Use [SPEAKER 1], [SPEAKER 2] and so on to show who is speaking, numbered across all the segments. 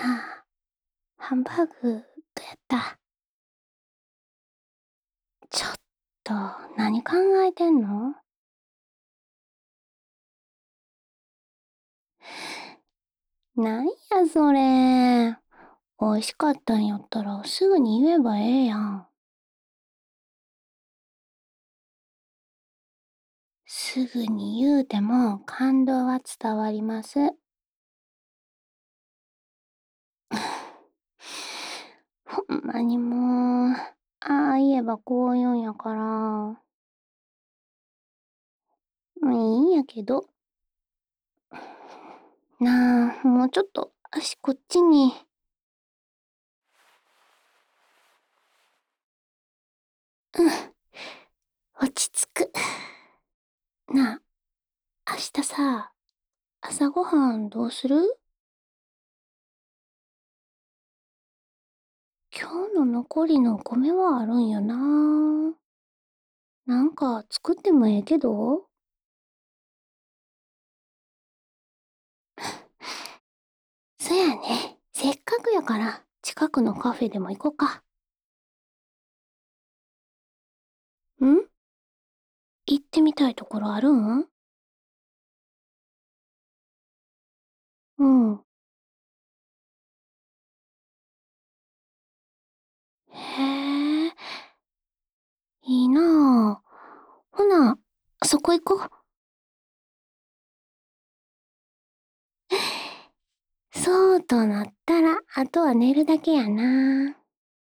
[SPEAKER 1] ああ、ハンバーグ、どうやった？ちょっと、何考えてんの？なんやそれ。美味しかったんやったらすぐに言えばええやん。すぐに言うても感動は伝わります。ほんまにもう、ああ言えばこう言うんやから。いいんやけど。なあ、もうちょっと足こっちに。うん、落ち着く。なあ、明日さ、朝ごはんどうする？今日の残りのお米はあるんよな。なんか作ってもええけど。そやね。せっかくやから、近くのカフェでも行こうか。ん？行ってみたいところあるん？うん。へえ、いいなあ。ほな、そこ行こう。そうとなったら、あとは寝るだけやな。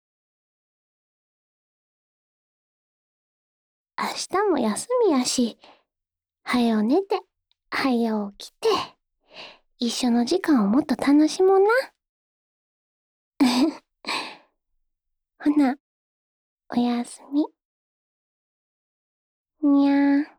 [SPEAKER 1] 明日も休みやし、はよ寝て、はよ起きて、一緒の時間をもっと楽しもうな。ほな、おやすみ。にゃー。